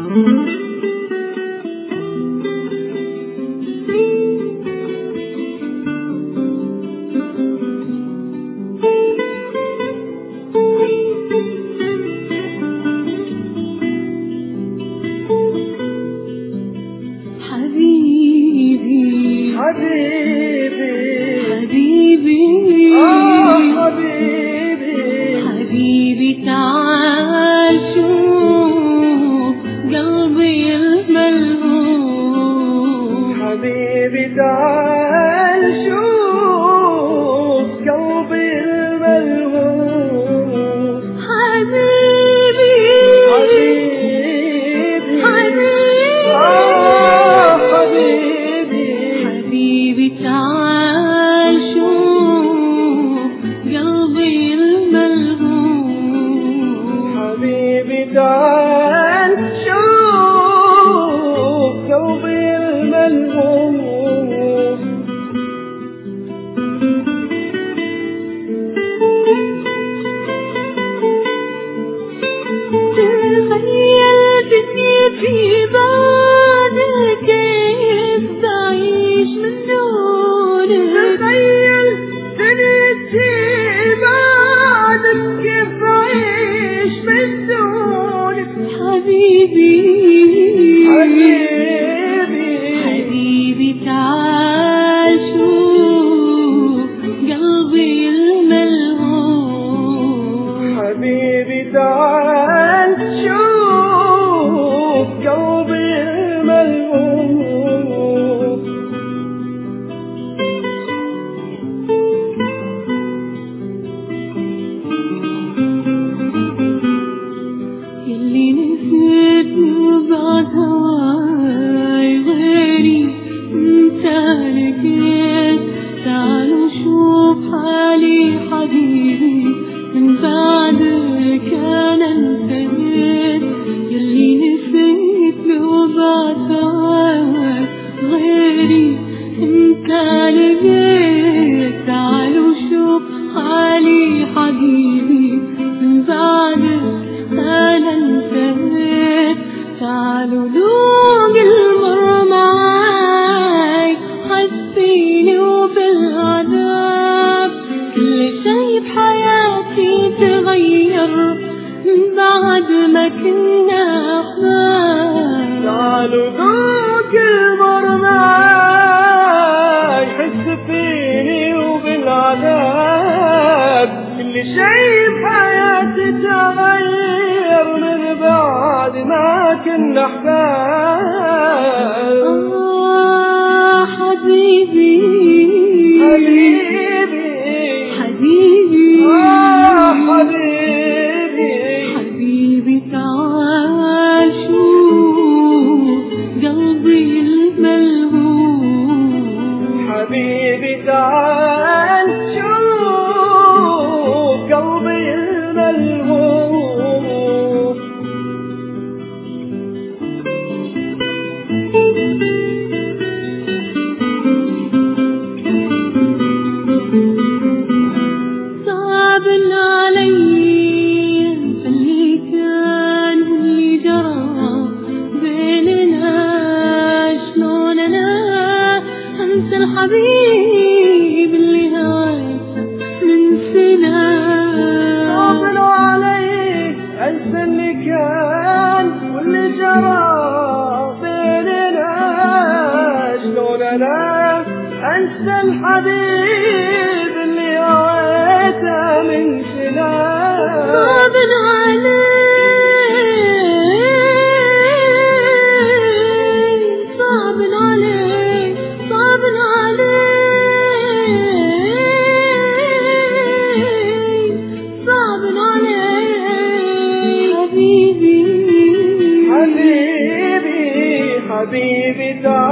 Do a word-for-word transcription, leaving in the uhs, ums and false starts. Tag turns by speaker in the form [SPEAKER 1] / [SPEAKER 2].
[SPEAKER 1] حبيبي
[SPEAKER 2] حبيبي
[SPEAKER 1] حبيبي
[SPEAKER 2] آه حبيبي
[SPEAKER 1] حبيبي تعال شوف قلبي الملهوف
[SPEAKER 2] حبيبي تعال شوف قلبي الملهوف
[SPEAKER 1] حبيبي
[SPEAKER 2] حبيبي
[SPEAKER 1] حبيبي
[SPEAKER 2] آه حبيبي
[SPEAKER 1] حبيبي تعال شوف قلبي الملهوف
[SPEAKER 2] حبيبي تعال شوف قلبي الملهوف
[SPEAKER 1] تخيلتني في بعدك كيف بعيش من دونك
[SPEAKER 2] تخيلتني في بعدك كيف بعيش من دونك
[SPEAKER 1] حبيبي
[SPEAKER 2] حبيبي
[SPEAKER 1] حبيبي تعال شوف قلبي الملهوف
[SPEAKER 2] حبيبي تعال شوف قلبي الملهوف
[SPEAKER 1] يلي نسيتني وبعد هواي غيري انت لقيت تعالوا شوف حالي حبيبي من بعدك انا انتهيت يلي نسيتني وبعد هواي غيري انت لقيت تعالوا شوف حالي حبيبي من بعدك أنا انتهيت تعالوا ذوق المر معاي حسيني وبالعذاب كل شي بحياتي تغير من بعد ما كنا أحباب
[SPEAKER 2] تعالوا ذوق المر معاي حس فيني وبالعذاب كل شي بحياتي تغير من بعد ما كنا أحباب
[SPEAKER 1] آه حبيبي
[SPEAKER 2] حبيبي
[SPEAKER 1] حبيبي
[SPEAKER 2] آه حبيبي
[SPEAKER 1] حبيبي تعال شوف قلبي الملهوف
[SPEAKER 2] حبيبي تعال شوف قلبي الملهوف
[SPEAKER 1] صعب علي اللي كان واللي جرى بيننا شلون انا انسى الحبيب اللي هايته من سنة
[SPEAKER 2] صعب علي انسى اللي كان واللي جرى بيننا شلون انا انسى الحبيب اللي هويته من سنة
[SPEAKER 1] صعب علي صعب علي صعب علي صعب علي حبيبي
[SPEAKER 2] حبيبي حبيبي تعال